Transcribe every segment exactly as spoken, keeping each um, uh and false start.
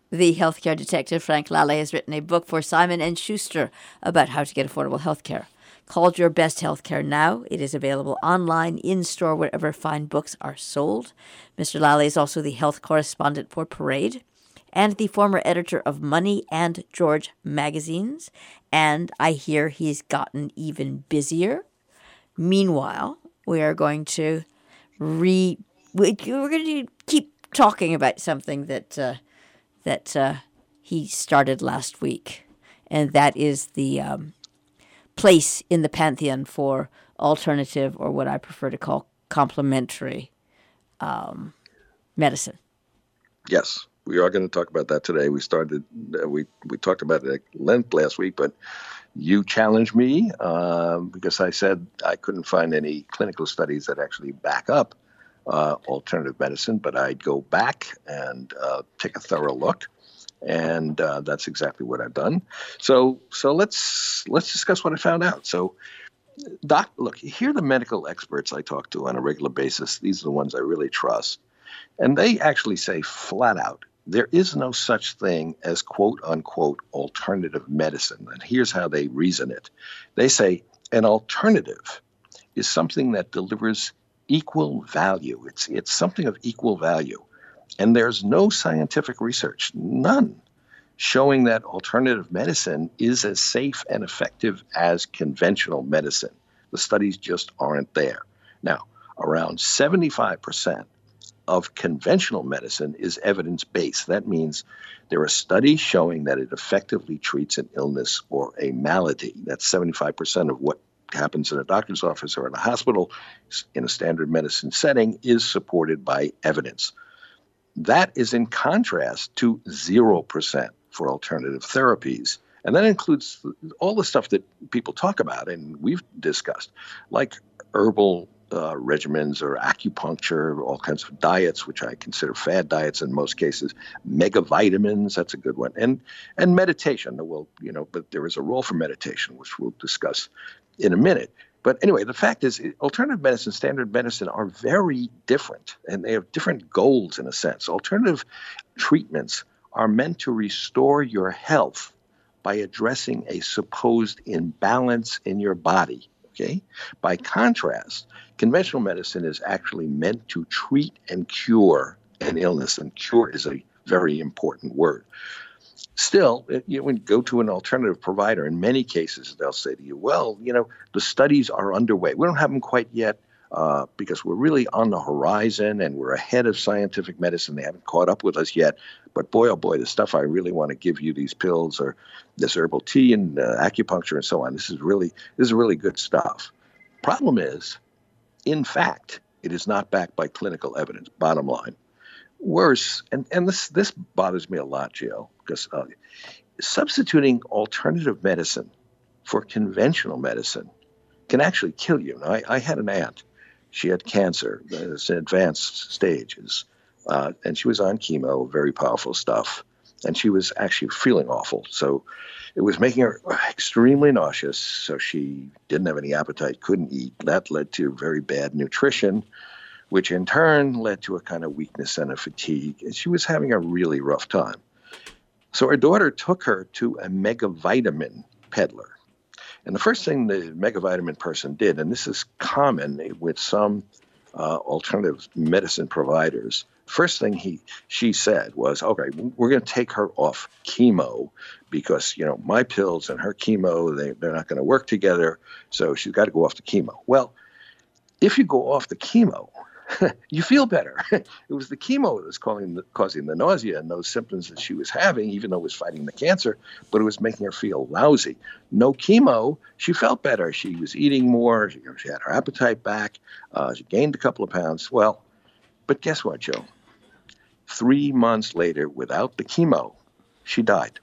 The healthcare detective Frank Lally has written a book for Simon and Schuster about how to get affordable healthcare. Called Your Best Healthcare Now. It is available online, in-store, wherever fine books are sold. Mister Lally is also the health correspondent for Parade and the former editor of Money and George magazines. And I hear he's gotten even busier. Meanwhile, we are going to re we- we're going to keep talking about something that uh, that uh, he started last week, and that is the um, place in the pantheon for alternative, or what I prefer to call complementary um, medicine. Yes, we are going to talk about that today. We started, uh, we we talked about it at length last week, but you challenged me uh, because I said I couldn't find any clinical studies that actually back up uh, alternative medicine, but I'd go back and uh, take a thorough look, and uh, that's exactly what I've done. So, so let's let's discuss what I found out. So, doc, look, here are the medical experts I talk to on a regular basis. These are the ones I really trust. And they actually say flat out, there is no such thing as quote unquote alternative medicine. And here's how they reason it. They say an alternative is something that delivers equal value. It's, it's something of equal value. And there's no scientific research, none, showing that alternative medicine is as safe and effective as conventional medicine. The studies just aren't there. Now, around seventy-five percent of conventional medicine is evidence-based. That means there are studies showing that it effectively treats an illness or a malady. That's seventy-five percent of what happens in a doctor's office or in a hospital in a standard medicine setting is supported by evidence. That is in contrast to zero percent for alternative therapies. And that includes all the stuff that people talk about and we've discussed, like herbal uh, regimens or acupuncture, all kinds of diets, which I consider fad diets in most cases, megavitamins, that's a good one, and and meditation. Well, you know, but there is a role for meditation, which we'll discuss in a minute. But anyway, the fact is, alternative medicine, standard medicine are very different, and they have different goals in a sense. Alternative treatments are meant to restore your health by addressing a supposed imbalance in your body. Okay? By contrast, conventional medicine is actually meant to treat and cure an illness, and cure is a very important word. Still, you know, when you go to an alternative provider, in many cases, they'll say to you, well, you know, the studies are underway. We don't have them quite yet uh, because we're really on the horizon and we're ahead of scientific medicine. They haven't caught up with us yet. But boy, oh boy, the stuff I really want to give you, these pills or this herbal tea and uh, acupuncture and so on, this is really, this is really good stuff. Problem is, in fact, it is not backed by clinical evidence, bottom line. Worse, and, and this this bothers me a lot, Jill, because uh, substituting alternative medicine for conventional medicine can actually kill you. Now, I, I had an aunt. She had cancer. It's in advanced stages. Uh, and she was on chemo, very powerful stuff. And she was actually feeling awful. So it was making her extremely nauseous. So she didn't have any appetite, couldn't eat. That led to very bad nutrition, which in turn led to a kind of weakness and a fatigue. And she was having a really rough time. So her daughter took her to a megavitamin peddler. And the first thing the megavitamin person did, and this is common with some uh, alternative medicine providers, first thing he she said was, okay, we're going to take her off chemo because, you know, my pills and her chemo, they, they're not going to work together. So she's got to go off the chemo. Well, if you go off the chemo, you feel better. It was the chemo that was causing the, causing the nausea and those symptoms that she was having, even though it was fighting the cancer, but it was making her feel lousy. No chemo, she felt better. She was eating more. She, she had her appetite back. Uh, she gained a couple of pounds. Well, but guess what, Joe? Three months later, without the chemo, she died.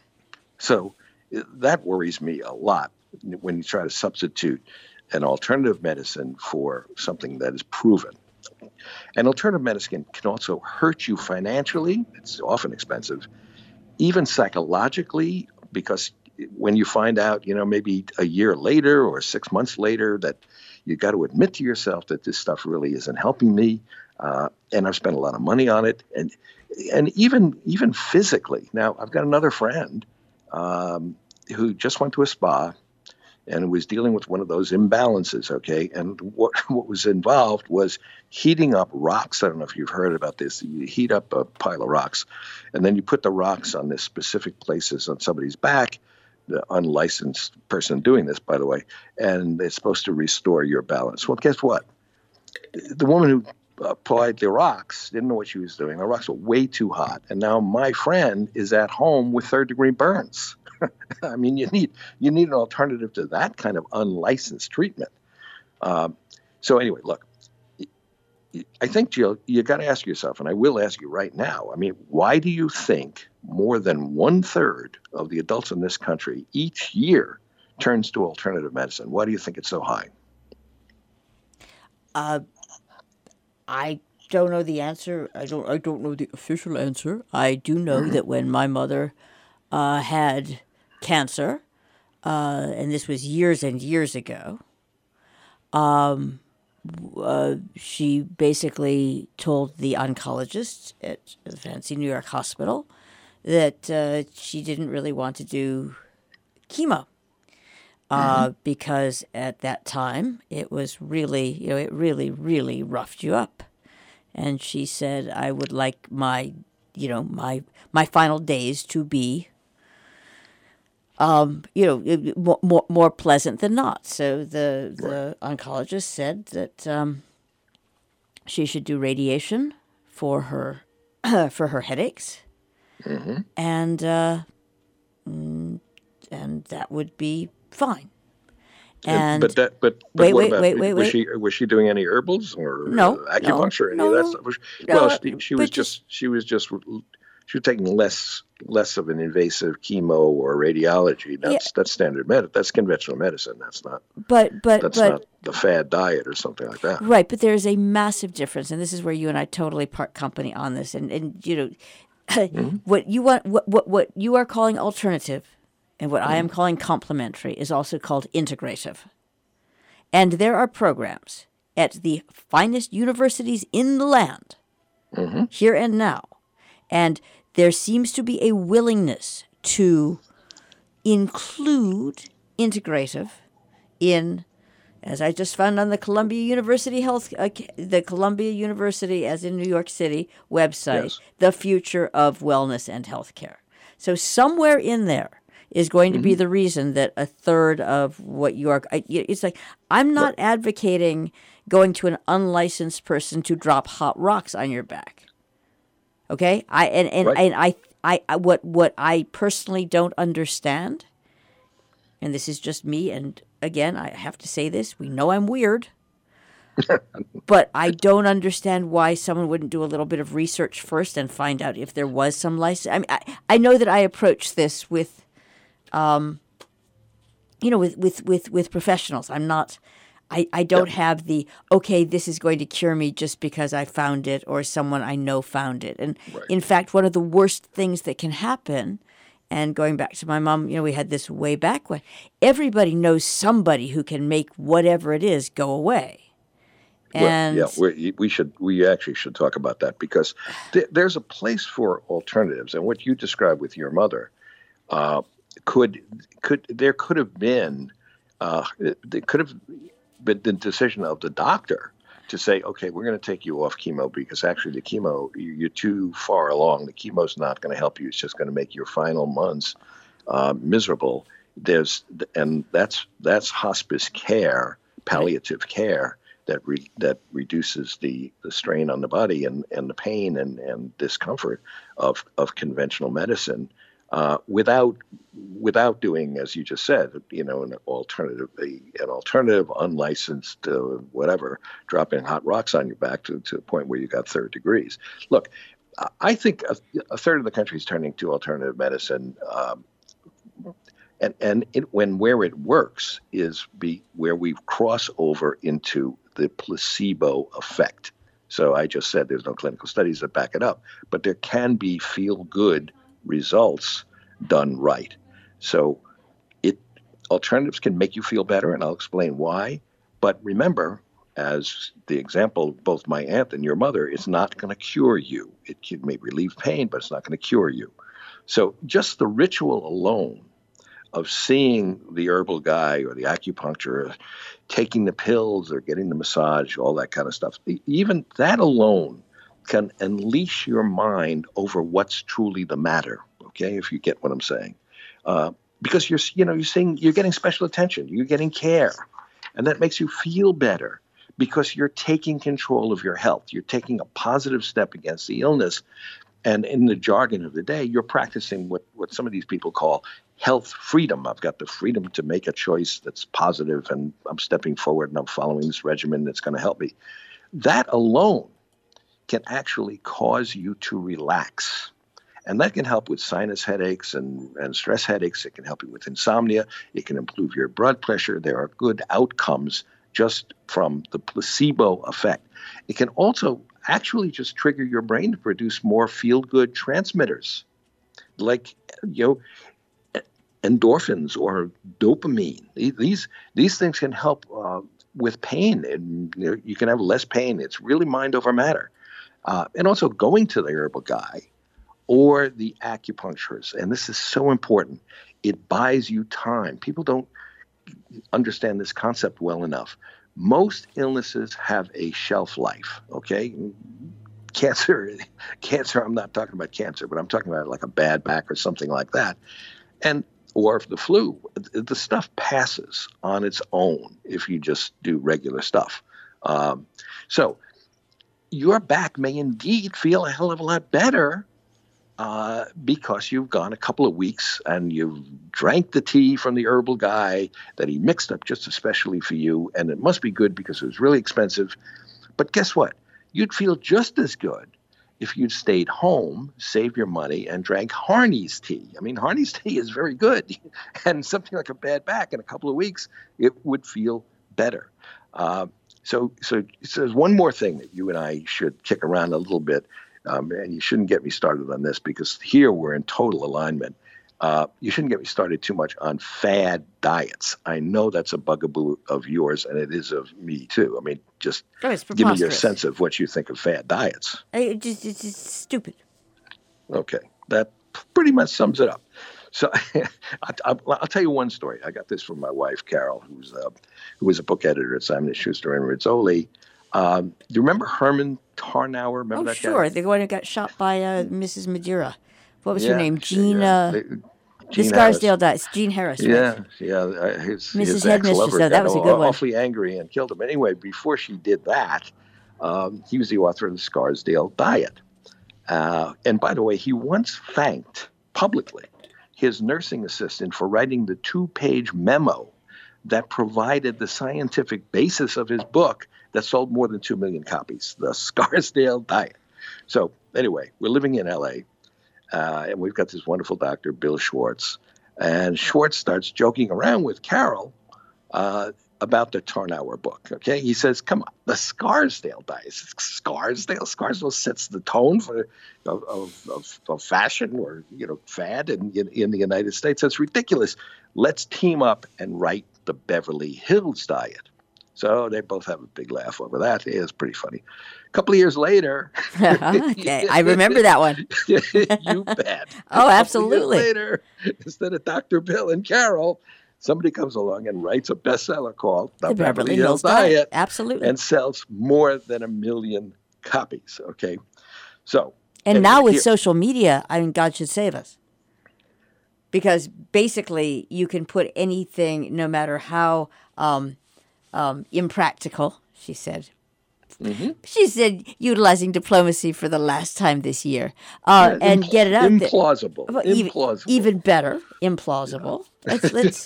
So that worries me a lot when you try to substitute an alternative medicine for something that is proven. And alternative medicine can also hurt you financially. It's often expensive, even psychologically, because when you find out, you know, maybe a year later or six months later that you got to admit to yourself that this stuff really isn't helping me, uh, and I've spent a lot of money on it, and and even even physically. Now, I've got another friend um, who just went to a spa and was dealing with one of those imbalances, okay? And what what was involved was heating up rocks. I don't know if you've heard about this. You heat up a pile of rocks, and then you put the rocks on this specific places on somebody's back, the unlicensed person doing this, by the way, and it's supposed to restore your balance. Well, guess what? The woman who applied the rocks didn't know what she was doing. The rocks were way too hot. And now my friend is at home with third degree burns. I mean, you need you need an alternative to that kind of unlicensed treatment. Um, so anyway, look, I think, Jill, you got to ask yourself, and I will ask you right now, I mean, why do you think more than one third of the adults in this country each year turns to alternative medicine? Why do you think it's so high? Uh, I don't know the answer. I don't. I don't know the official answer. I do know that when my mother uh, had cancer, uh, and this was years and years ago, um, uh, she basically told the oncologist at the fancy New York hospital that uh, she didn't really want to do chemo. Uh, mm-hmm. Because at that time it was really, you know, it really, really roughed you up. And she said, I would like my, you know, my my final days to be, um, you know, more, more, more pleasant than not. So the, the right. oncologist said that um, she should do radiation for her, for her headaches. Mm-hmm. And, uh, and that would be fine. And but that, but, but wait, what wait, about, wait, wait, was wait. she was she doing any herbals or no, uh, acupuncture no, or any no, of that stuff? Was, no, well, she, she was just, just she was just she was taking less less of an invasive chemo or radiology. That's yeah. that's standard med. That's conventional medicine. That's not. But but that's but, not the fad diet or something like that. Right, but there is a massive difference, and this is where you and I totally part company on this. And and you know, mm-hmm. what you want, what what what you are calling alternative, and what mm-hmm. I am calling complementary is also called integrative. And there are programs at the finest universities in the land, mm-hmm. here and now. And there seems to be a willingness to include integrative in, as I just found on the Columbia University Health, uh, the Columbia University, as in New York City, website, yes. the future of wellness and healthcare. So somewhere in there is going to mm-hmm. be the reason that a third of what you are, it's like, I'm not right. advocating going to an unlicensed person to drop hot rocks on your back. Okay? I and, and, right. and I, I, I, what, what I personally don't understand, and this is just me, and again, I have to say this, we know I'm weird, but I don't understand why someone wouldn't do a little bit of research first and find out if there was some license. I mean, I, I know that I approach this with, Um, you know, with, with, with, with professionals. I'm not, I, I don't yeah. have the, okay, this is going to cure me just because I found it or someone I know found it. And right. in fact, one of the worst things that can happen, and going back to my mom, you know, we had this way back when, everybody knows somebody who can make whatever it is go away. And well, yeah, we we should we actually should talk about that because th- there's a place for alternatives, and what you described with your mother, uh, could could there could have been uh, there could have been the decision of the doctor to say, okay, we're going to take you off chemo because actually the chemo, you're too far along. The chemo's not going to help you. It's just going to make your final months uh, miserable. There's and that's that's hospice care, palliative care. That re, that reduces the, the strain on the body and, and the pain and, and discomfort of of conventional medicine, uh, without without doing, as you just said, you know, an alternative an alternative unlicensed uh, whatever, dropping hot rocks on your back to, to a point where you got third degrees. Look, I think a, a third of the country is turning to alternative medicine. Um, And and it, when where it works is be where we cross over into the placebo effect. So I just said there's no clinical studies that back it up, but there can be feel-good results done right. So it alternatives can make you feel better, and I'll explain why. But remember, as the example of both my aunt and your mother, it's not going to cure you. It can, may relieve pain, but it's not going to cure you. So just the ritual alone of seeing the herbal guy or the acupuncturist, taking the pills or getting the massage, all that kind of stuff, even that alone can unleash your mind over what's truly the matter. Okay, if you get what I'm saying, uh, because you're, you know, you're saying you're getting special attention, you're getting care, and that makes you feel better because you're taking control of your health. You're taking a positive step against the illness, and in the jargon of the day, you're practicing what what some of these people call health freedom. I've got the freedom to make a choice that's positive, and I'm stepping forward and I'm following this regimen that's going to help me. That alone can actually cause you to relax. And that can help with sinus headaches and, and stress headaches. It can help you with insomnia. It can improve your blood pressure. There are good outcomes just from the placebo effect. It can also actually just trigger your brain to produce more feel-good transmitters, like, you know, endorphins or dopamine. These these things can help uh, with pain, and you know, you can have less pain. It's really mind over matter. Uh, and also going to the herbal guy or the acupuncturist, and this is so important, it buys you time. People don't understand this concept well enough. Most illnesses have a shelf life, okay? Cancer, cancer, I'm not talking about cancer, but I'm talking about like a bad back or something like that. And or the flu, the stuff passes on its own if you just do regular stuff. Um, so your back may indeed feel a hell of a lot better uh, because you've gone a couple of weeks and you've drank the tea from the herbal guy that he mixed up just especially for you, and it must be good because it was really expensive. But guess what? You'd feel just as good if you'd stayed home, saved your money, and drank Harney's tea. I mean, Harney's tea is very good. And something like a bad back in a couple of weeks, it would feel better. Uh, so, so, so there's one more thing that you and I should kick around a little bit. Um, and you shouldn't get me started on this because here we're in total alignment. Uh, you shouldn't get me started too much on fad diets. I know that's a bugaboo of yours, and it is of me too. I mean, just oh, give me your sense of what you think of fad diets. It just, it's just stupid. Okay, that pretty much sums it up. So I, I, I'll tell you one story. I got this from my wife, Carol, who's uh, who was a book editor at Simon and Schuster and Rizzoli. Um, do you remember Herman Tarnower? Remember oh, that sure. guy? The one who got shot by uh, Missus Madeira. What was yeah, her name? Jean, yeah. uh, Jean the Scarsdale dies. Jean Harris. Yeah, right? yeah. Uh, his, Missus his Headmistress, ex-lover though, that was a got good one. awfully angry and killed him. Anyway, before she did that, um, he was the author of the Scarsdale Diet. Uh, and by the way, he once thanked publicly his nursing assistant for writing the two-page memo that provided the scientific basis of his book that sold more than two million copies, the Scarsdale Diet. So anyway, we're living in L A, uh, and we've got this wonderful doctor, Bill Schwartz. And Schwartz starts joking around with Carol uh, about the Tarnower book, okay? He says, come on, the Scarsdale Diet. Scarsdale? Scarsdale sets the tone for of, of, of, of fashion or, you know, fad in, in, in the United States. That's ridiculous. Let's team up and write the Beverly Hills Diet. So they both have a big laugh over that. Yeah, it's pretty funny. A couple of years later. Okay, I remember that one. You bet. Oh, absolutely. Later, instead of Doctor Bill and Carol, somebody comes along and writes a bestseller called The, the Beverly, Beverly Hills, Hills Diet. Diet. Absolutely. And sells more than a million copies. Okay. So. And, and now with here, social media, I mean, God should save us. Because basically, you can put anything, no matter how um, um, impractical, she said. Mm-hmm. She said, utilizing diplomacy for the last time this year, uh, yeah, and impl- get it out. Implausible. There. Even, implausible. Even better, implausible. Yeah. Let's, let's.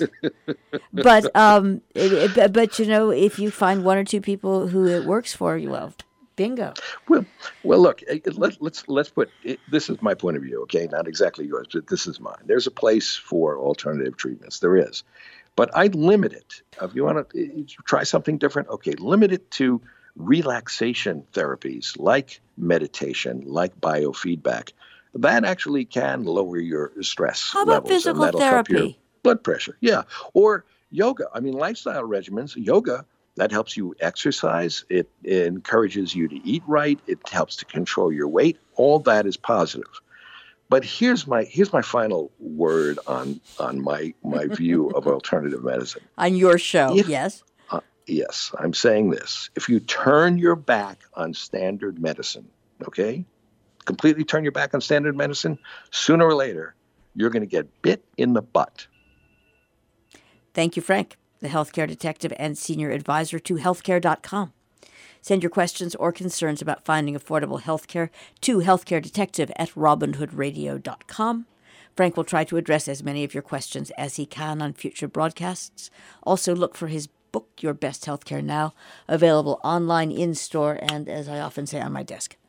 But um, it, it, but you know, if you find one or two people who it works for, you well, bingo. Well, well, look. Let, let's let's put. It, this is my point of view. Okay, not exactly yours, but this is mine. There's a place for alternative treatments. There is, but I'd limit it. If you want to try something different, okay, limit it to relaxation therapies like meditation, like biofeedback. That actually can lower your stress How about levels. physical and that'll therapy? Help your blood pressure. Yeah. Or yoga. I mean, lifestyle regimens, yoga That helps you exercise. It, it encourages you to eat right. It helps to control your weight. All that is positive. But here's my here's my final word on on my my view of alternative medicine. On your show, If, yes? Uh, yes, I'm saying this. If you turn your back on standard medicine, okay, completely turn your back on standard medicine, sooner or later, you're going to get bit in the butt. Thank you, Frank, the healthcare detective and senior advisor to healthcare dot com. Send your questions or concerns about finding affordable healthcare to healthcaredetective at robin hood radio dot com. Frank will try to address as many of your questions as he can on future broadcasts. Also, look for his book, Your Best Healthcare Now, available online, in-store, and, as I often say, on my desk.